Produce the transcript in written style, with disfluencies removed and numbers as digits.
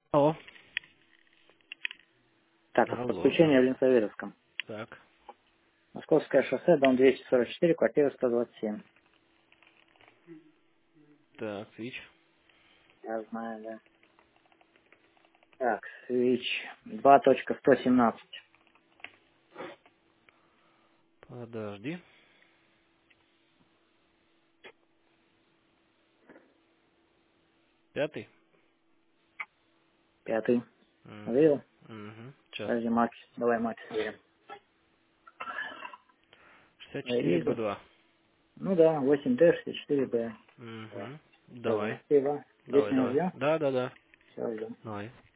Алло. Так, вот Алло, подключение да. в Ленсоветовском. Так, Московское шоссе, дом 244, квартира 127. так, свич. Я знаю, да. Так, свич 2.117. Подожди. Пятый? Пятый. Угу. Увидел? Угу. Сейчас. Подожди, Макс. Давай, Макс, верим. Я 64 вижу. Б2. Ну да, 8D, 64B. Угу. Все, Давай. спасибо. 10 Давай, минут давай. ждем? Да, да, да. Все, ждем. Давай.